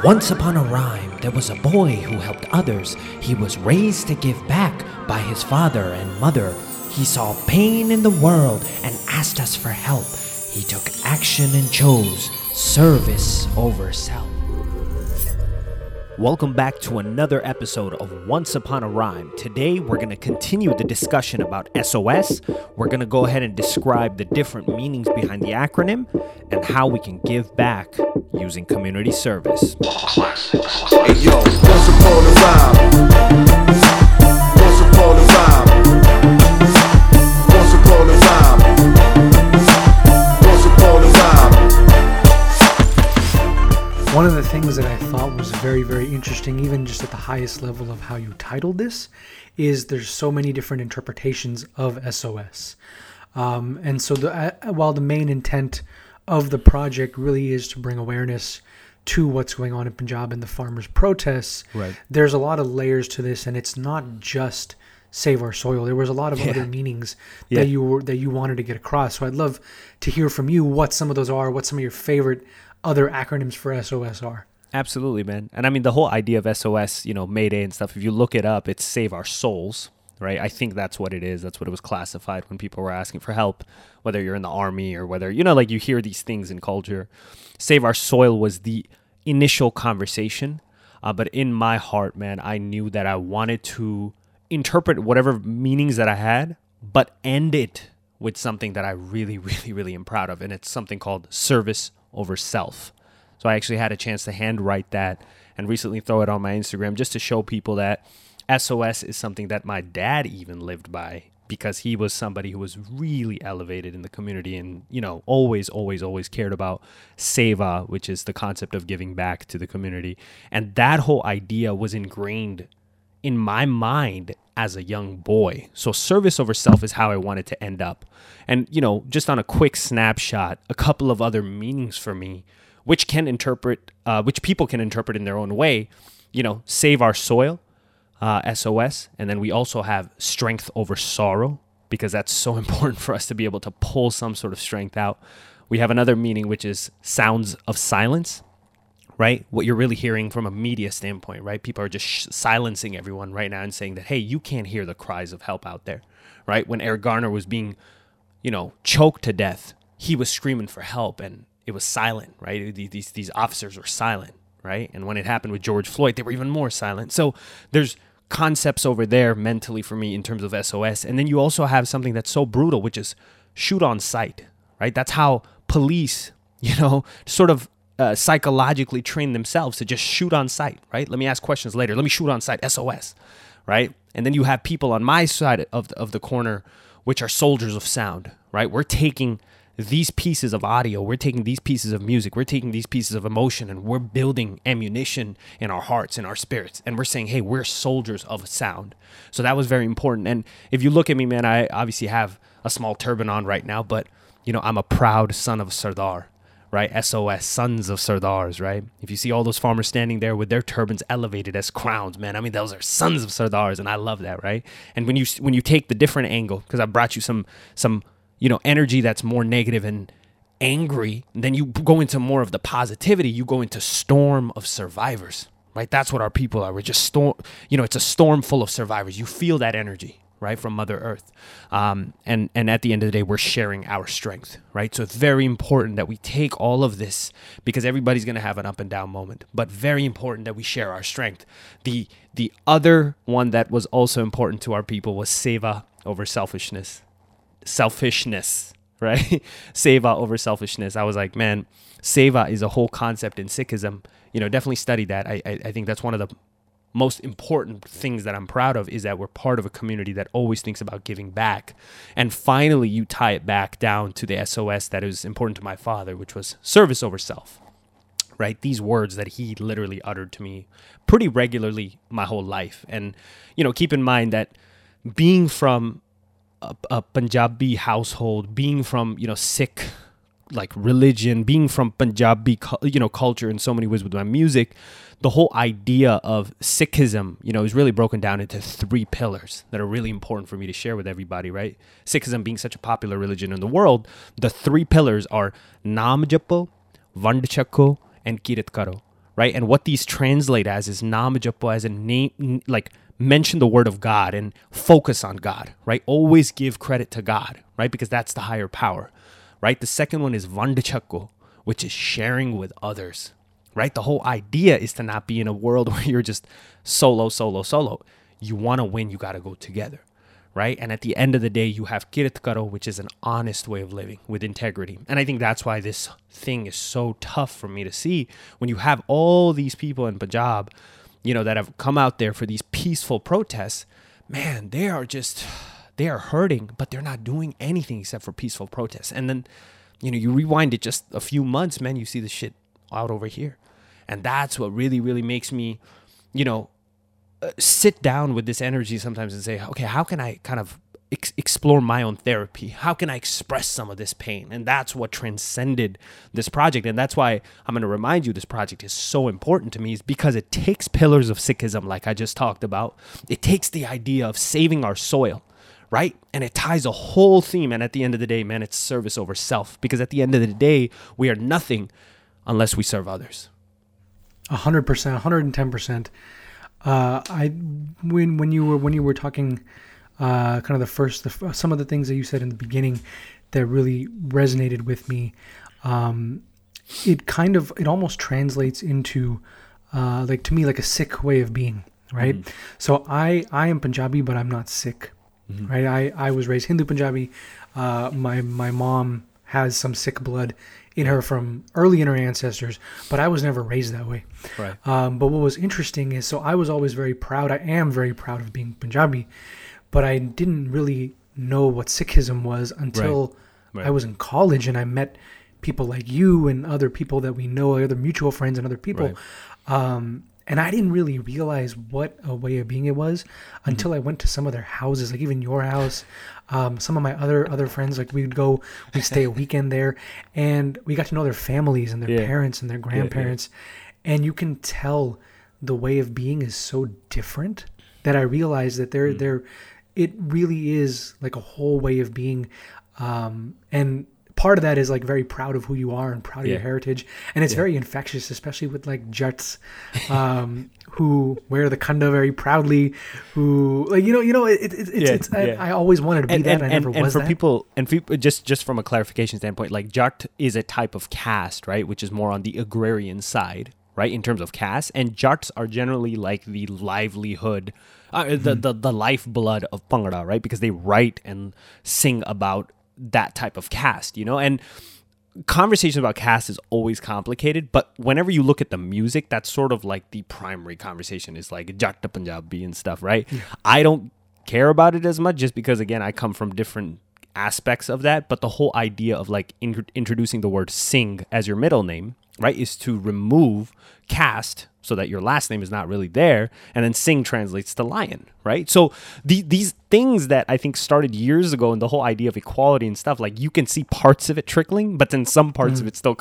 Once upon a rhyme, there was a boy who helped others. He was raised to give back by his father and mother. He saw pain in the world and asked us for help. He took action and chose service over self. Welcome back to another episode of Once Upon a Rhyme. Today, we're going to continue the discussion about SOS. We're going to go ahead and describe the different meanings behind the acronym and how we can give back using community service. Hey yo, once upon a rhyme. Once upon a rhyme. Once upon a rhyme. Once upon a rhyme. One of the things that I thought was very, very interesting, even just at the highest level of how you titled this, is there's so many different interpretations of SOS. And so while the main intent of the project really is to bring awareness to what's going on in Punjab and the farmers' protests, right, there's a lot of layers to this, and it's not just save our soil. There was a lot of other meanings that you wanted to get across. So I'd love to hear from you what some of those are, what some of your favorite other acronyms for SOS are. Absolutely, man. And I mean, the whole idea of SOS, Mayday and stuff, if you look it up, it's save our souls, right? I think that's what it is. That's what it was classified when people were asking for help, whether you're in the army or whether, like you hear these things in culture. Save our soil was the initial conversation. But in my heart, man, I knew that I wanted to interpret whatever meanings that I had, but end it with something that I really, really, really am proud of. And it's something called service over self. So I actually had a chance to handwrite that and recently throw it on my Instagram just to show people that SOS is something that my dad even lived by, because he was somebody who was really elevated in the community and, always cared about seva, which is the concept of giving back to the community. And that whole idea was ingrained in my mind as a young boy. So service over self is how I wanted to end up. And, just on a quick snapshot, a couple of other meanings for me, which people can interpret in their own way, save our soil, SOS. And then we also have strength over sorrow, because that's so important for us to be able to pull some sort of strength out. We have another meaning, which is sounds of silence. Right? What you're really hearing from a media standpoint, right? People are just silencing everyone right now and saying that, hey, you can't hear the cries of help out there, right? When Eric Garner was being, choked to death, he was screaming for help and it was silent, right? These officers were silent, right? And when it happened with George Floyd, they were even more silent. So there's concepts over there mentally for me in terms of SOS. And then you also have something that's so brutal, which is shoot on sight, right? That's how police, sort of psychologically train themselves to just shoot on sight, right? Let me ask questions later. Let me shoot on sight, SOS, right? And then you have people on my side of the corner, which are soldiers of sound, right? We're taking these pieces of audio, we're taking these pieces of music, we're taking these pieces of emotion, and we're building ammunition in our hearts, in our spirits. And we're saying, hey, we're soldiers of sound. So that was very important. And if you look at me, man, I obviously have a small turban on right now, but, I'm a proud son of Sardar. Right? SOS, sons of Sardars, right? If you see all those farmers standing there with their turbans elevated as crowns, man, I mean, those are sons of Sardars, and I love that, right? And when you take the different angle, because I brought you some energy that's more negative and angry, then you go into more of the positivity, you go into storm of survivors, right? That's what our people are. We're just it's a storm full of survivors. You feel that energy, right, from Mother Earth. And at the end of the day, we're sharing our strength, right? So it's very important that we take all of this, because everybody's going to have an up and down moment, but very important that we share our strength. The other one that was also important to our people was seva over selfishness, right? Seva over selfishness. I was like, man, seva is a whole concept in Sikhism. Definitely study that. I think that's one of the most important things that I'm proud of, is that we're part of a community that always thinks about giving back. And finally, you tie it back down to the SOS that is important to my father, which was service over self, right? These words that he literally uttered to me pretty regularly my whole life. And, keep in mind that being from a Punjabi household, being from, Sikh like religion, being from Punjabi, culture in so many ways with my music, the whole idea of Sikhism, is really broken down into 3 pillars that are really important for me to share with everybody, right? Sikhism being such a popular religion in the world, the 3 pillars are Naam Japo, Vand Chakko, and Kirat Karo, right? And what these translate as is Nam Japo, as a name, like mention the word of God and focus on God, right? Always give credit to God, right? Because that's the higher power, right? The second one is Vandachakko, which is sharing with others, right? The whole idea is to not be in a world where you're just solo. You want to win, you got to go together, right? And at the end of the day, you have Kiritkaro, which is an honest way of living with integrity. And I think that's why this thing is so tough for me to see when you have all these people in Punjab, you know, that have come out there for these peaceful protests. Man, they are hurting, but they're not doing anything except for peaceful protests. And then, you know, you rewind it just a few months, man, you see the shit out over here. And that's what really, really makes me, you know, sit down with this energy sometimes and say, okay, how can I kind of explore my own therapy? How can I express some of this pain? And that's what transcended this project. And that's why I'm going to remind you this project is so important to me, is because it takes pillars of Sikhism, like I just talked about. It takes the idea of saving our soil, right? And it ties a whole theme. And at the end of the day, man, it's service over self. Because at the end of the day, we are nothing unless we serve others. 100%, 110%. When you were talking, kind of some of the things that you said in the beginning that really resonated with me, it almost translates into, like, to me, like a Sikh way of being, right? Mm-hmm. So I am Punjabi, but I'm not Sikh, mm-hmm. right? I was raised Hindu Punjabi. My mom has some Sikh blood in her from early in her ancestors, but I was never raised that way. Right. But what was interesting is, so I was always very proud. I am very proud of being Punjabi, but I didn't really know what Sikhism was until I was in college and I met people like you and other people that we know, other mutual friends and other people. Right. And I didn't really realize what a way of being it was until I went to some of their houses, like even your house. Some of my other friends, like we'd stay a weekend there, and we got to know their families and their parents and their grandparents. And you can tell the way of being is so different that I realized that it really is like a whole way of being. And part of that is like very proud of who you are and proud of your heritage. And it's very infectious, especially with like Jats, who wear the khanda very proudly, who like, I always wanted to be that. I never was that. And for people, just from a clarification standpoint, like Jat is a type of caste, right? Which is more on the agrarian side, right? In terms of caste, and Jats are generally like the livelihood, the lifeblood of Bhangra, right? Because they write and sing about that type of caste, you know, and conversation about caste is always complicated, but whenever you look at the music, that's sort of like the primary conversation is like Jatta Punjabi and stuff, right? Yeah. I don't care about it as much just because, again, I come from different aspects of that, but the whole idea of like introducing the word Singh as your middle name, right, is to remove caste so that your last name is not really there, and then Singh translates to lion, right? So these things that I think started years ago, and the whole idea of equality and stuff, like you can see parts of it trickling, but then some parts of it's still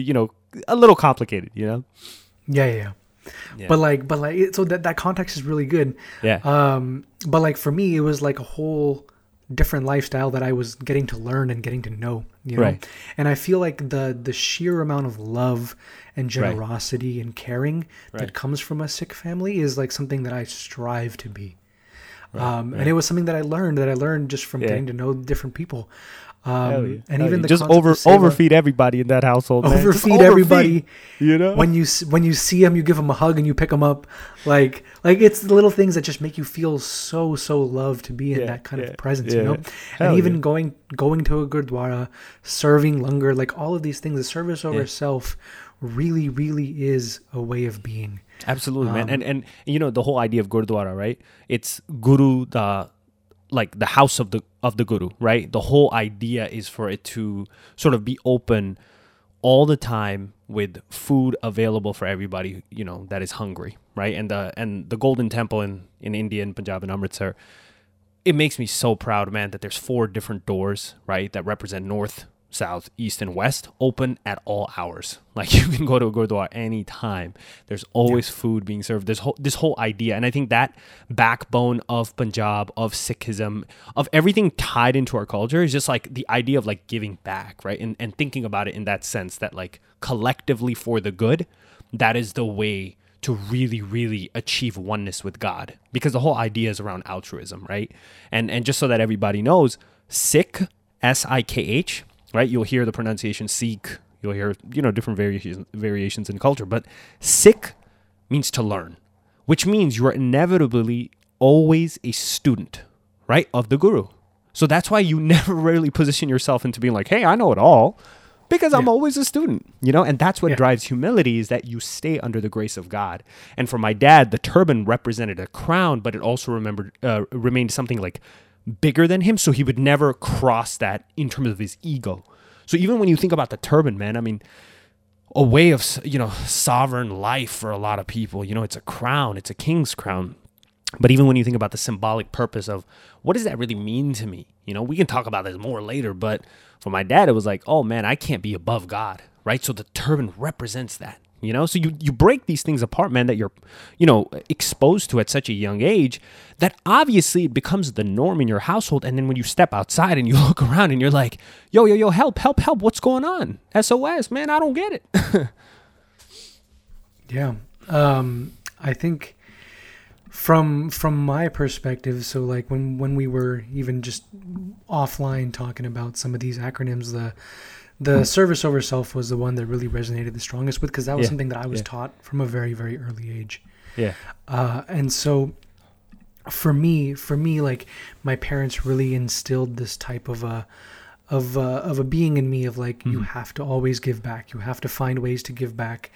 a little complicated, you know? Yeah. But like, so that context is really good. Yeah. But like for me, it was like a whole different lifestyle that I was getting to learn and getting to know, you know? Right. And I feel like the sheer amount of love and generosity and caring that comes from a Sikh family is like something that I strive to be. And it was something that I learned just from getting to know different people. And even the just overfeed everybody in that household. Overfeed everybody. You know, when you see them, you give them a hug and you pick them up. Like it's the little things that just make you feel so loved to be in that kind of presence. You know, and even going to a gurdwara, serving langar, like all of these things, the service over self really is a way of being. Absolutely, man. And you know the whole idea of gurdwara, right? It's guru, like the house of the guru, right? The whole idea is for it to sort of be open all the time with food available for everybody, you know, that is hungry, right? And the Golden Temple in India, in Punjab and Amritsar, it makes me so proud, man, that there's 4 different doors, right, that represent north, south, east, and west, open at all hours. Like you can go to a gurdwara anytime. There's always food being served. There's this whole idea, and I think that backbone of Punjab, of Sikhism, of everything tied into our culture is just like the idea of like giving back, right? And thinking about it in that sense that like collectively for the good, that is the way to really, really achieve oneness with God, because the whole idea is around altruism, right? And just so that everybody knows, Sikh, S-I-K-H, right? You'll hear the pronunciation Sikh. You'll hear, different variations in culture, but Sikh means to learn, which means you are inevitably always a student, right, of the guru. So that's why you never really position yourself into being like, hey, I know it all, because I'm always a student, and that's what drives humility, is that you stay under the grace of God. And for my dad, the turban represented a crown, but it also remained something like bigger than him, so he would never cross that in terms of his ego. So even when you think about the turban, man, I mean, a way of, sovereign life for a lot of people, it's a crown, it's a king's crown. But even when you think about the symbolic purpose of what does that really mean to me? We can talk about this more later, but for my dad, it was like, oh man, I can't be above God, right? So the turban represents that, so you break these things apart, man, that you're, exposed to at such a young age, that obviously it becomes the norm in your household. And then when you step outside and you look around and you're like, yo, help, what's going on? SOS, man, I don't get it. Yeah. I think from my perspective, so like when we were even just offline talking about some of these acronyms, the service over self was the one that really resonated the strongest with, because that was something that I was taught from a very, very early age. Yeah. And so for me, like, my parents really instilled this type of a being in me of like, you have to always give back. You have to find ways to give back.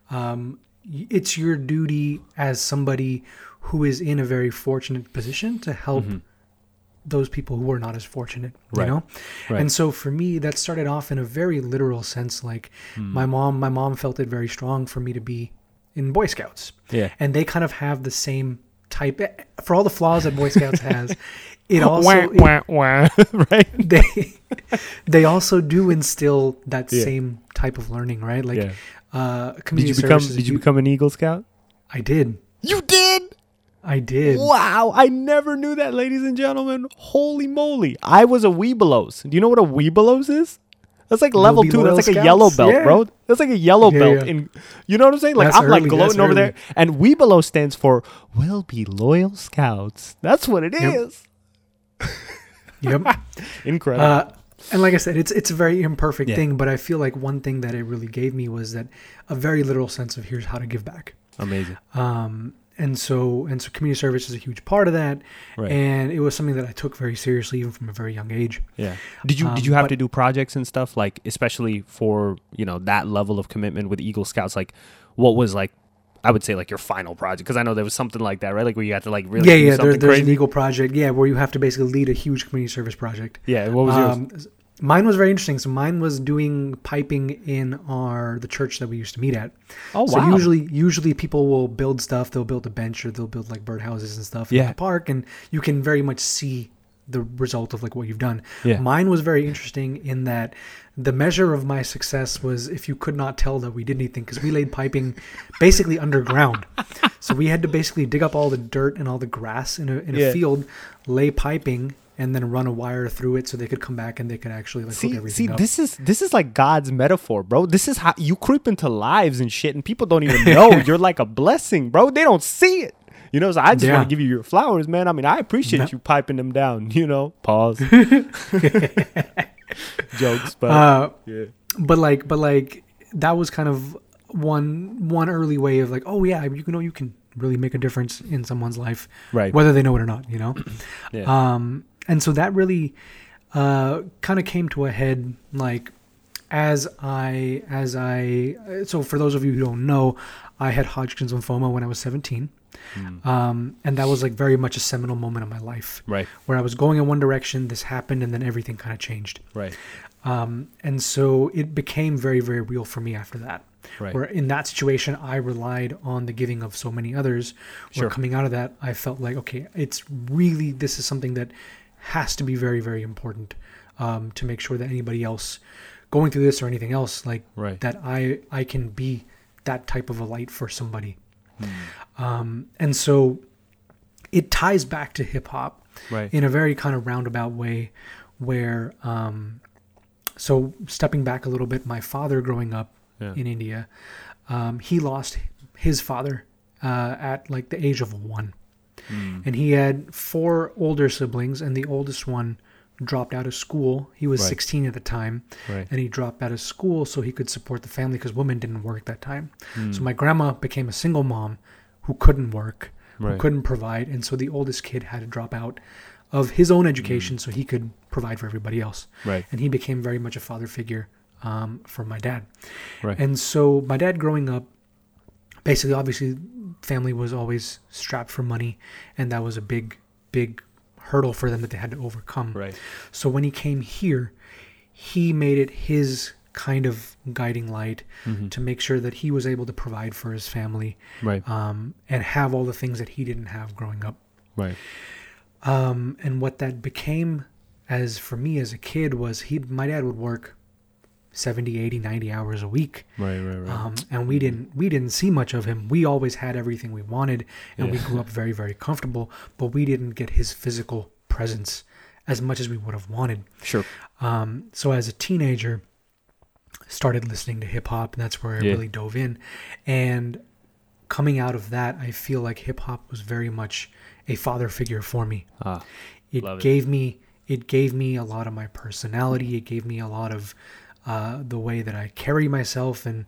It's your duty as somebody who is in a very fortunate position to help those people who are not as fortunate, Right. And so for me, that started off in a very literal sense. Like my mom felt it very strong for me to be in Boy Scouts. Yeah. And they kind of have the same type, for all the flaws that Boy Scouts has, it also, right? They also do instill that same type of learning, right? Like, community services. Did you become an Eagle Scout? I did. You did? I did. Wow, I never knew that, ladies and gentlemen. Holy moly. I was a Webelos. Do you know what a Webelos is? That's like level 2. That's like a yellow belt, bro. That's like a yellow belt. In, you know what I'm saying? Like, I'm like gloating over there. And Webelos stands for We'll Be Loyal Scouts. That's what it is. Yep. Incredible. And like I said, it's a very imperfect thing, but I feel like one thing that it really gave me was that a very literal sense of here's how to give back. Amazing. And so community service is a huge part of that, and it was something that I took very seriously even from a very young age. Yeah. Did you have to do projects and stuff, like, especially for that level of commitment with Eagle Scouts? Like, what was, like, I would say, like, your final project? Because I know there was something like that, right? Like, where you had to, like, really do something there's crazy. an Eagle project, where you have to basically lead a huge community service project. Yeah. What was yours? Mine was very interesting. So mine was doing piping in the church that we used to meet at. Oh, wow. So usually people will build stuff. They'll build a bench, or they'll build like birdhouses and stuff in the park, and you can very much see the result of like what you've done. Yeah. Mine was very interesting in that the measure of my success was if you could not tell that we did anything, because we laid piping basically underground. So we had to basically dig up all the dirt and all the grass in a field, lay piping, and then run a wire through it so they could come back and they could actually like hook everything up. This is like God's metaphor, bro. This is how you creep into lives and shit, and people don't even know you're like a blessing, bro. They don't see it. So I just want to give you your flowers, man. I mean, I appreciate you piping them down, Pause. Jokes, but But like that was kind of one early way of like, oh yeah, you can really make a difference in someone's life, right? Whether they know it or not, Yeah. And so that really kind of came to a head, like so for those of you who don't know, I had Hodgkin's lymphoma when I was 17. And that was like very much a seminal moment in my life, right? Where I was going in one direction, this happened, and then everything kind of changed, right? And so it became very, very real for me after that. Right. Where in that situation, I relied on the giving of so many others. Where coming out of that, I felt like, okay, this is something that has to be very, very important to make sure that anybody else going through this or anything else, like that I can be that type of a light for somebody. And so it ties back to hip hop in a very kind of roundabout way where, so stepping back a little bit, my father growing up in India, he lost his father at like the age of 1. And he had 4 older siblings, and the oldest one dropped out of school. He was 16 at the time, and he dropped out of school so he could support the family because women didn't work that time. So my grandma became a single mom who couldn't work, who couldn't provide, and so the oldest kid had to drop out of his own education so he could provide for everybody else. And he became very much a father figure for my dad. And so my dad growing up, basically, obviously, family was always strapped for money, and that was a big hurdle for them that they had to overcome. So when he came here, he made it his kind of guiding light to make sure that he was able to provide for his family, and have all the things that he didn't have growing up. And what that became as for me as a kid was my dad would work 70, 80, 90 hours a week. And we didn't see much of him. We always had everything we wanted, and we grew up very, very comfortable, but we didn't get his physical presence as much as we would have wanted. So as a teenager, started listening to hip hop, and that's where I really dove in. And coming out of that, I feel like hip hop was very much a father figure for me. It gave me a lot of my personality. It gave me a lot of the way that I carry myself, and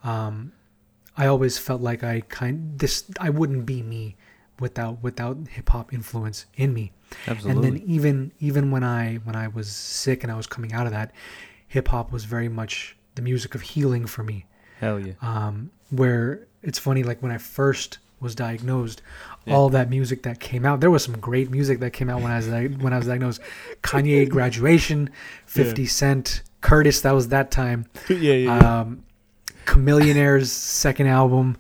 I always felt like I wouldn't be me without hip hop influence in me. And then even when I was sick and I was coming out of that, hip hop was very much the music of healing for me. Where it's funny, like when I first was diagnosed, all that music that came out, there was some great music that came out when I was diagnosed. Kanye, Graduation, 50 Cent, Curtis, that was that time. Chamillionaire's second album.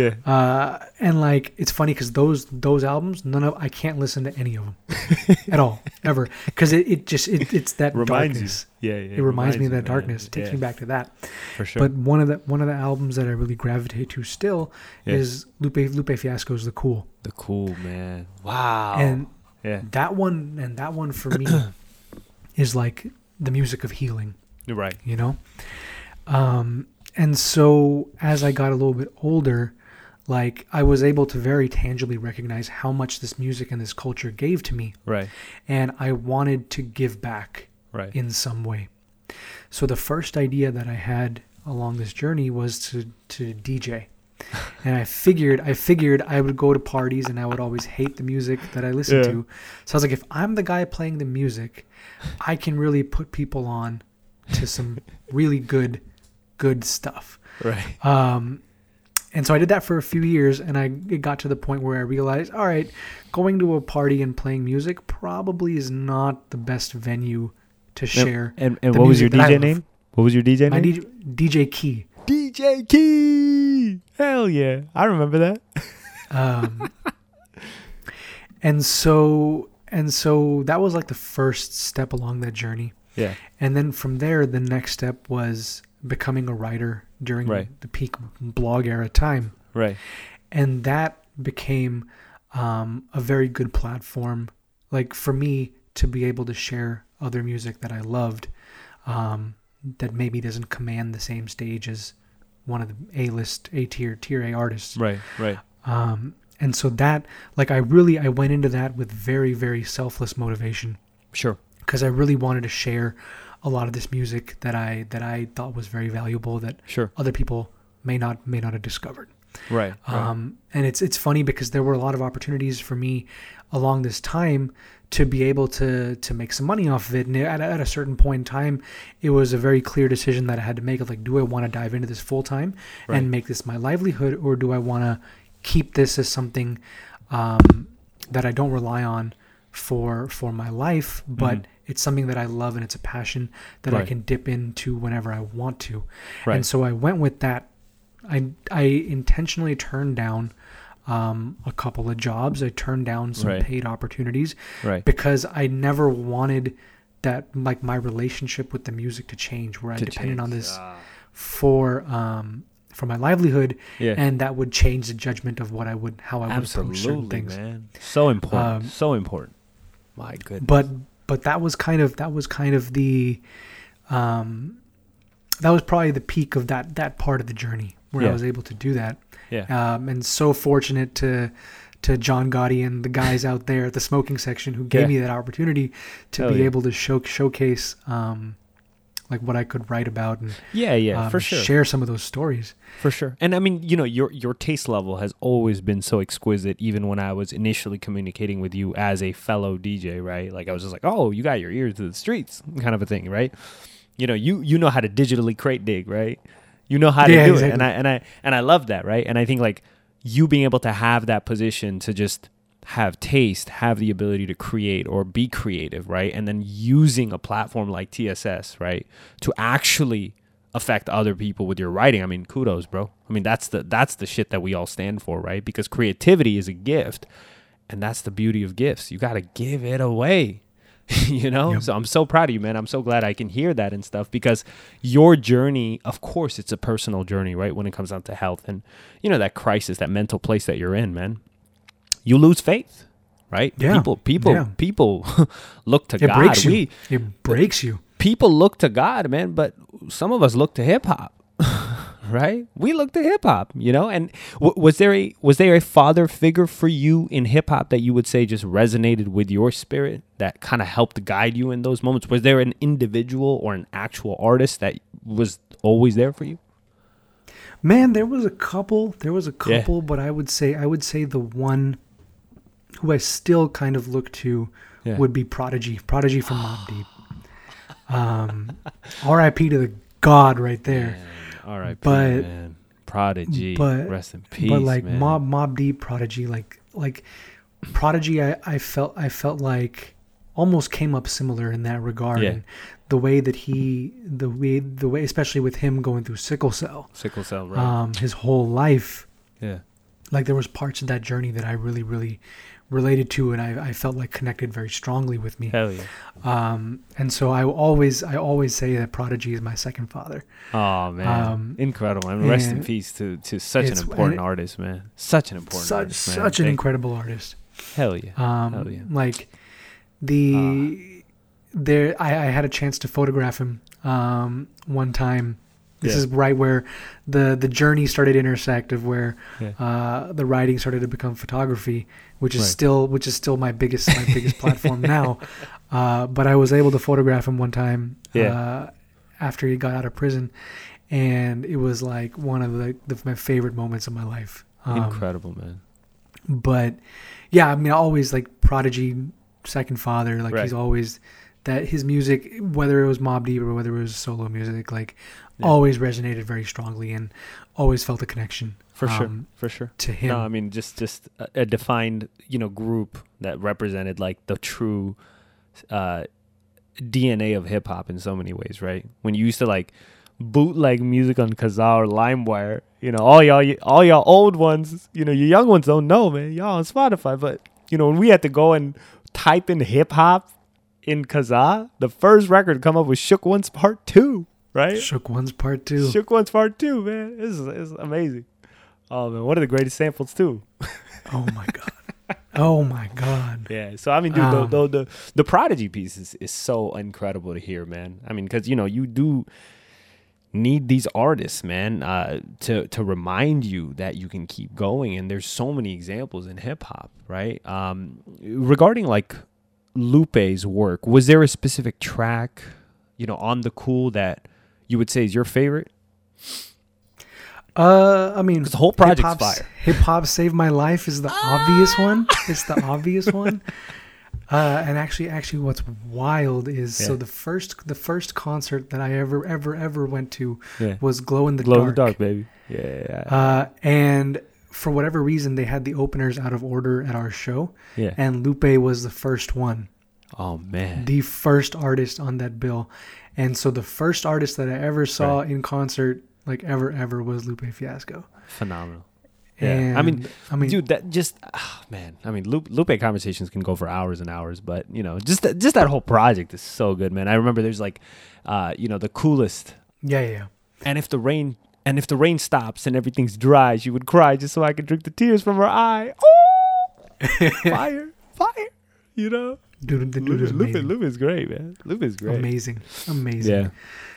And like, it's funny because those albums, I can't listen to any of them at all, ever. Because it's that darkness. It reminds me of that darkness. It takes me back to that. For sure. But one of the albums that I really gravitate to still is Lupe Fiasco's The Cool. The Cool, man. Wow. And that one for me is like the music of healing. You know? And so as I got a little bit older, like I was able to very tangibly recognize how much this music and this culture gave to me. And I wanted to give back in some way. So the first idea that I had along this journey was to DJ. And I figured I would go to parties and I would always hate the music that I listened to. So I was like, if I'm the guy playing the music, I can really put people on to some really good stuff. And so I did that for a few years, and it got to the point where I realized, all right, going to a party and playing music probably is not the best venue to share. And what was your DJ name? What was your DJ name? DJ Key. DJ Key. Hell yeah. I remember that. And so that was like the first step along that journey. And then from there, the next step was becoming a writer during the peak blog era time. And that became a very good platform, like for me to be able to share other music that I loved, that maybe doesn't command the same stage as one of the A-list, tier A artists. And so that, like, I went into that with very, very selfless motivation. Because I really wanted to share a lot of this music that I thought was very valuable that other people may not have discovered. And it's funny because there were a lot of opportunities for me along this time to be able to make some money off of it. And at a certain point in time, it was a very clear decision that I had to make of like, do I want to dive into this full time and make this my livelihood, or do I want to keep this as something that I don't rely on for my life, but it's something that I love and it's a passion that I can dip into whenever I want to. And so I went with that. I intentionally turned down a couple of jobs. I turned down some paid opportunities because I never wanted that, like, my relationship with the music to change, where I depended on this for my livelihood, and that would change the judgment of how I would approach certain things. Man. So important. So important. My goodness. But that was kind of the that was probably the peak of that part of the journey, where I was able to do that. Yeah. And so fortunate to John Gotti and the guys out there at the smoking section who gave me that opportunity to Hell be yeah. able to showcase like what I could write about and for sure. share some of those stories. For sure. And I mean, you know, your taste level has always been so exquisite, even when I was initially communicating with you as a fellow DJ, right? Like I was just like, oh, you got your ears to the streets kind of a thing, right? You know, you know how to digitally crate dig, right? You know how to do exactly. it. And I love that, right? And I think like you being able to have that position to just have taste, have the ability to create or be creative, right? And then using a platform like TSS, right, to actually affect other people with your writing. I mean, kudos, bro. I mean, that's the shit that we all stand for, right? Because creativity is a gift, and that's the beauty of gifts. You got to give it away. You know? Yep. So I'm so proud of you, man. I'm so glad I can hear that and stuff, because your journey, of course, it's a personal journey, right? When it comes down to health and, you know, that crisis, that mental place that you're in, man. You lose faith, right? Yeah. People look to It God. breaks you. It breaks you. People look to God, man, but some of us look to hip hop, right? We look to hip hop, you know. And was there a father figure for you in hip hop that you would say just resonated with your spirit, that kind of helped guide you in those moments? Was there an individual or an actual artist that was always there for you? Man, there was a couple, but I would say the one who I still kind of look to would be Prodigy from Mobb Deep. R.I.P. to the God right there. R.I.P. man. Prodigy, rest in peace. But like man. Mobb Deep, Prodigy, like Prodigy, I felt like almost came up similar in that regard. Yeah. And the way that the way, especially with him going through sickle cell, right? His whole life. Yeah. Like there was parts of that journey that I really, really related to, and I felt like connected very strongly with me. Hell yeah. And so I always say that Prodigy is my second father. Oh man, incredible! I mean, rest in peace to such an important artist, man. Such an important artist, man. Such an incredible artist. Hell yeah. Hell yeah. Like I had a chance to photograph him one time. This is right where the journey started to intersect of where the writing started to become photography, which is still my biggest platform now. But I was able to photograph him one time after he got out of prison, and it was like one of my favorite moments of my life. Incredible, man. But yeah, I mean, I always like Prodigy, second father. Like he's always that his music, whether it was Mobb Deep or whether it was solo music, like always resonated very strongly and always felt a connection. For sure. To him. No, I mean, just a defined, you know, group that represented like the true DNA of hip hop in so many ways, right? When you used to like bootleg music on Kazaa or LimeWire, you know, all y'all old ones, you know, your young ones don't know, man. Y'all on Spotify, but you know, when we had to go and type in hip hop in Kazaa, the first record to come up was Shook One's Part 2, right? Shook One's Part 2. Shook One's Part 2, man. This is amazing. Oh man, one of the greatest samples too. Oh my god. Oh my god. Yeah. So I mean, dude, the Prodigy piece is so incredible to hear, man. I mean, because you know you do need these artists, man, to remind you that you can keep going, and there's so many examples in hip hop, right? Regarding like Lupe's work, was there a specific track, you know, on the Cool that you would say is your favorite? I mean, the whole project's fire. Hip Hop Saved My Life is the obvious one. It's the obvious one. And actually, what's wild is so the first concert that I ever went to was Glow in the Dark. Glow in the Dark, baby. Yeah. And for whatever reason, they had the openers out of order at our show. Yeah. And Lupe was the first one. Oh man. The first artist on that bill, and so the first artist that I ever saw in concert, like ever, was Lupe Fiasco. Phenomenal. Yeah. And, I mean, dude, that just, man. I mean, Lupe conversations can go for hours and hours, but you know, just that whole project is so good, man. I remember there's like, you know, the coolest. Yeah. And if the rain stops and everything's dry, she would cry just so I could drink the tears from her eye. Oh, fire. You know, dude is amazing. Lupe is great, man. Lupe is great. Amazing. Yeah.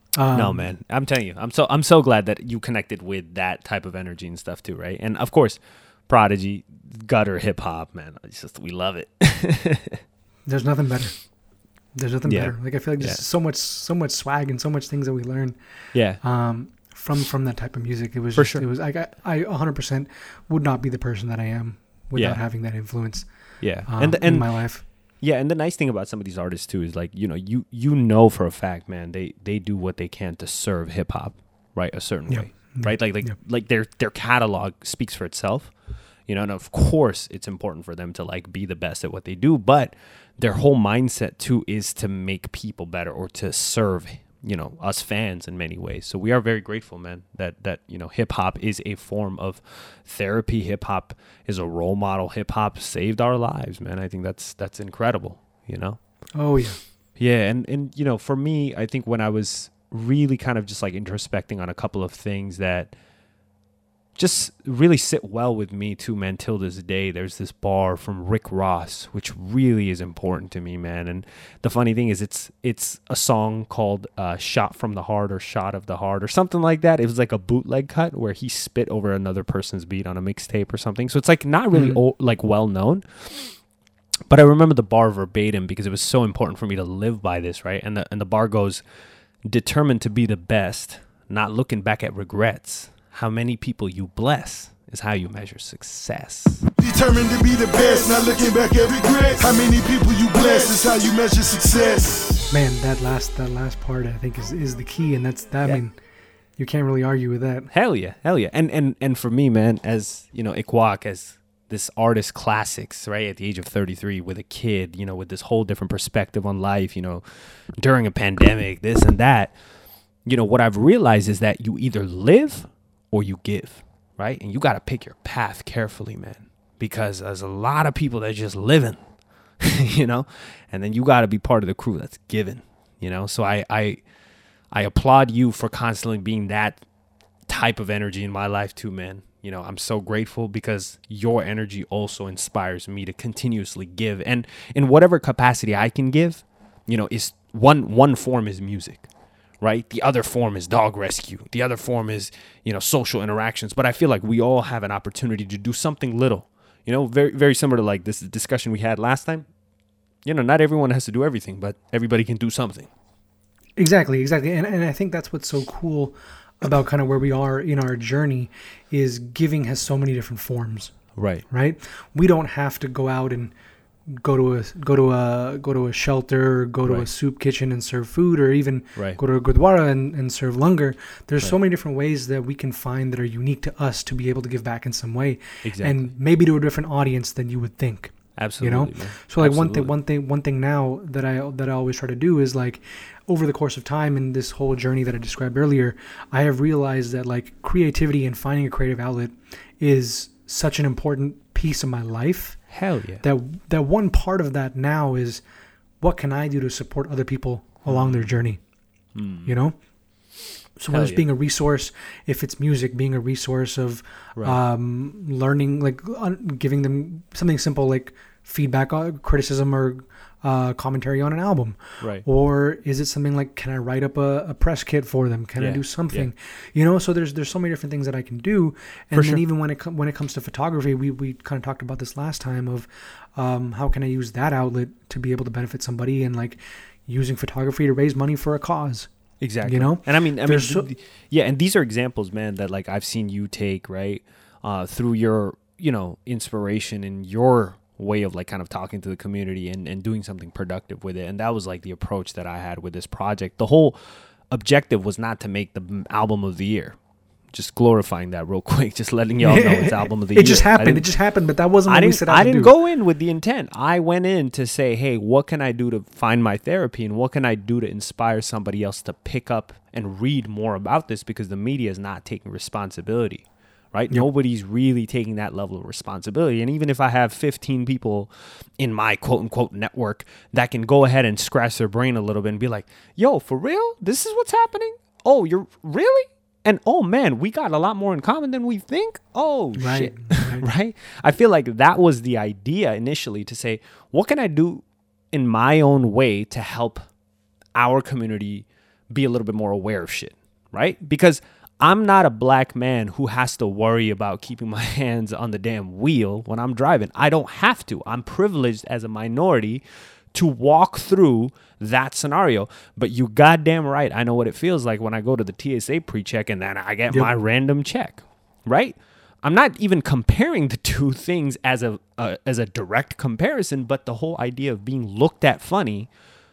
No, man, I'm telling you, I'm so glad that you connected with that type of energy and stuff too, right? And of course, Prodigy, gutter hip hop, man. It's just, we love it. There's nothing better. There's nothing Yeah. better. Like, I feel like there's so much swag and so much things that we learn Yeah. from that type of music. It was For just, sure. it was like I 100% would not be the person that I am without Yeah. having that influence Yeah. in my life. Yeah, and the nice thing about some of these artists too is, like, you know for a fact, man, they do what they can to serve hip hop, right, a certain Yeah. way, right? Like Yeah. like their catalog speaks for itself, and of course it's important for them to like be the best at what they do, but their whole mindset too is to make people better or to serve us fans in many ways. So we are very grateful, man, that hip hop is a form of therapy. Hip hop is a role model. Hip hop saved our lives, man. I think that's incredible, Oh yeah. Yeah, and for me, I think when I was really kind of just like introspecting on a couple of things that just really sit well with me too, man, till this day, there's this bar from Rick Ross, which really is important to me, man. And the funny thing is it's a song called Shot from the Heart or Shot of the Heart or something like that. It was like a bootleg cut where he spit over another person's beat on a mixtape or something. So it's like not really like well known. But I remember the bar verbatim because it was so important for me to live by this, right? And the bar goes, determined to be the best, not looking back at regrets. How many people you bless is how you measure success. Determined to be the best, not looking back at regrets. How many people you bless is how you measure success. Man, that last part I think is the key, and that's that. Yeah. I mean, you can't really argue with that. Hell yeah. And for me, man, as Ikwak, as this artist classics, right, at the age of 33 with a kid, with this whole different perspective on life, during a pandemic, this and that, what I've realized is that you either live or you give, right? And you got to pick your path carefully, man, because there's a lot of people that are just living, and then you got to be part of the crew that's giving, So I applaud you for constantly being that type of energy in my life too, man. I'm so grateful because your energy also inspires me to continuously give, and in whatever capacity I can give, is one form is music. Right? The other form is dog rescue. The other form is, social interactions. But I feel like we all have an opportunity to do something little, very, very similar to like this discussion we had last time. Not everyone has to do everything, but everybody can do something. Exactly. And I think that's what's so cool about kind of where we are in our journey is giving has so many different forms. Right. We don't have to go out and go to a shelter, or go to a soup kitchen and serve food, or even go to a gurdwara and serve langar. There's so many different ways that we can find that are unique to us to be able to give back in some way, and maybe to a different audience than you would think. Absolutely. Man. So like Absolutely. one thing now that I always try to do is like over the course of time in this whole journey that I described earlier, I have realized that like creativity and finding a creative outlet is such an important piece of my life. Hell yeah. That one part of that now is what can I do to support other people along their journey? So whether it's being a resource, if it's music, being a resource of learning, like giving them something simple like feedback, criticism, or commentary on an album. Right. Or is it something like, can I write up a press kit for them? Can I do something? So there's so many different things that I can do. And then even when it comes to photography, we kind of talked about this last time of how can I use that outlet to be able to benefit somebody, and like using photography to raise money for a cause. Exactly. And I mean, and these are examples, man, that like I've seen you take, right, through your, inspiration and your way of like kind of talking to the community and doing something productive with it. And that was like the approach that I had with this project. The whole objective was not to make the album of the year. Just glorifying that real quick, just letting y'all know it's album of the year. It just happened, but that wasn't what we set out to do. I didn't go in with the intent. I went in to say, hey, what can I do to find my therapy, and what can I do to inspire somebody else to pick up and read more about this, because the media is not taking responsibility, right? Yep. Nobody's really taking that level of responsibility. And even if I have 15 people in my quote unquote network that can go ahead and scratch their brain a little bit and be like, yo, for real? This is what's happening? Oh, you're really? And oh man, we got a lot more in common than we think. Oh shit. Right? I feel like that was the idea initially, to say, what can I do in my own way to help our community be a little bit more aware of shit, right? Because I'm not a black man who has to worry about keeping my hands on the damn wheel when I'm driving. I don't have to. I'm privileged as a minority to walk through that scenario. But you goddamn right, I know what it feels like when I go to the TSA pre-check and then I get my random check, right? I'm not even comparing the two things as a direct comparison, but the whole idea of being looked at funny,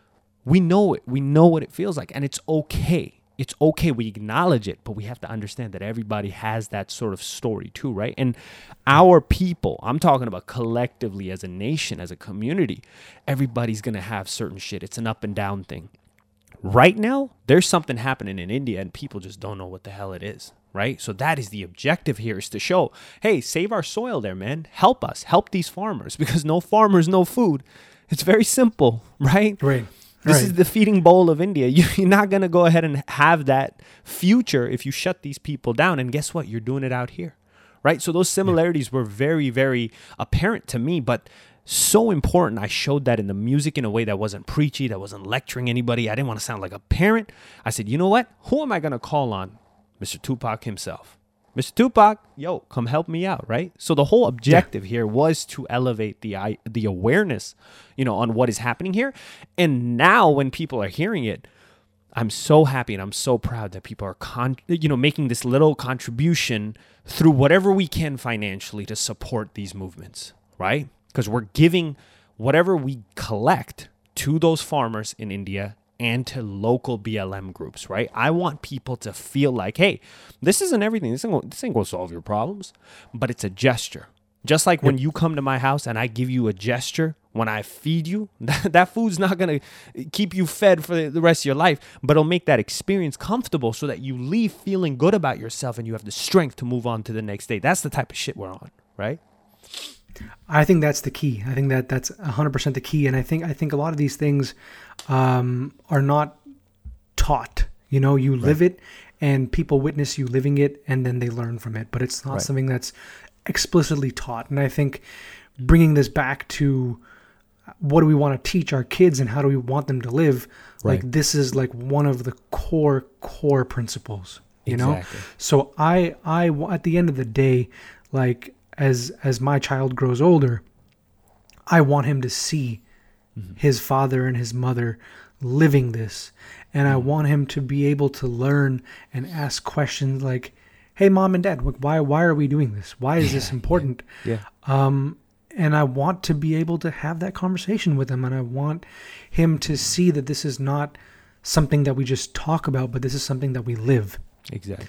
we know it. We know what it feels like, and it's okay. It's okay. We acknowledge it, but we have to understand that everybody has that sort of story too, right? And our people, I'm talking about collectively as a nation, as a community, everybody's going to have certain shit. It's an up and down thing. Right now, there's something happening in India and people just don't know what the hell it is, right? So that is the objective here, is to show, hey, save our soil there, man. Help us. Help these farmers, because no farmers, no food. It's very simple, right? Right. This is the feeding bowl of India. You're not going to go ahead and have that future if you shut these people down. And guess what? You're doing it out here, right? So those similarities were very, very apparent to me, but so important. I showed that in the music in a way that wasn't preachy, that wasn't lecturing anybody. I didn't want to sound like a parent. I said, you know what? Who am I going to call on? Mr. Tupac himself. Mr. Tupac, yo, come help me out, right? So the whole objective here was to elevate the awareness, on what is happening here. And now when people are hearing it, I'm so happy and I'm so proud that people are making this little contribution through whatever we can financially to support these movements, right? Because we're giving whatever we collect to those farmers in India and to local BLM groups, right? I want people to feel like, hey, this isn't everything. This ain't going to solve your problems, but it's a gesture. Just like when you come to my house and I give you a gesture, when I feed you, that food's not going to keep you fed for the rest of your life, but it'll make that experience comfortable so that you leave feeling good about yourself and you have the strength to move on to the next day. That's the type of shit we're on, right? I think that's the key. I think that's 100% the key. And I think a lot of these things are not taught. You live it and people witness you living it and then they learn from it. But it's not something that's explicitly taught. And I think bringing this back to what do we want to teach our kids and how do we want them to live, like this is like one of the core principles, you know? So I at the end of the day, like, as my child grows older, I want him to see his father and his mother living this. And I want him to be able to learn and ask questions like, hey, mom and dad, why are we doing this? Why is this important? And I want to be able to have that conversation with him. And I want him to see that this is not something that we just talk about, but this is something that we live. Exactly.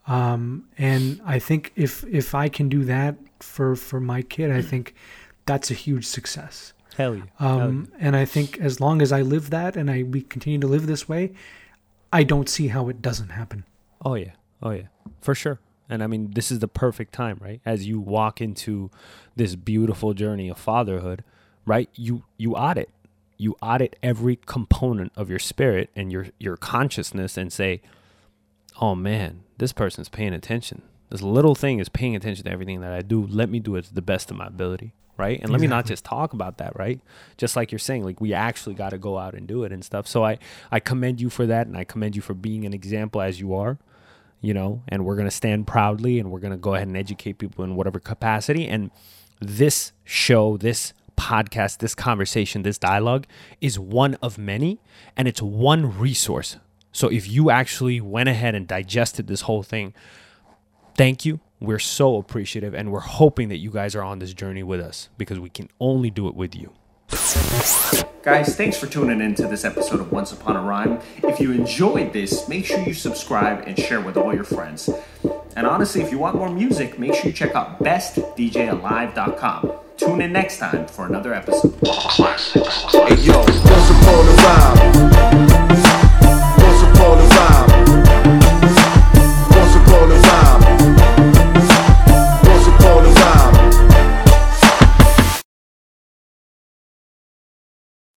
And I think if I can do that for my kid, I think that's a huge success. Hell yeah. And I think as long as I live that and we continue to live this way, I don't see how it doesn't happen. Oh yeah, for sure. And I mean, this is the perfect time, right? As you walk into this beautiful journey of fatherhood, right? You audit every component of your spirit and your consciousness and say, oh man, this person's paying attention. This little thing is paying attention to everything that I do. Let me do it to the best of my ability, right? And let me not just talk about that, right? Just like you're saying, like we actually got to go out and do it and stuff. So I commend you for that, and I commend you for being an example as you are, and we're going to stand proudly and we're going to go ahead and educate people in whatever capacity. And this show, this podcast, this conversation, this dialogue is one of many, and it's one resource. So if you actually went ahead and digested this whole thing, thank you. We're so appreciative, and we're hoping that you guys are on this journey with us because we can only do it with you. Guys, thanks for tuning in to this episode of Once Upon a Rhyme. If you enjoyed this, make sure you subscribe and share with all your friends. And honestly, if you want more music, make sure you check out bestdjalive.com. Tune in next time for another episode. Hey yo, once upon a rhyme.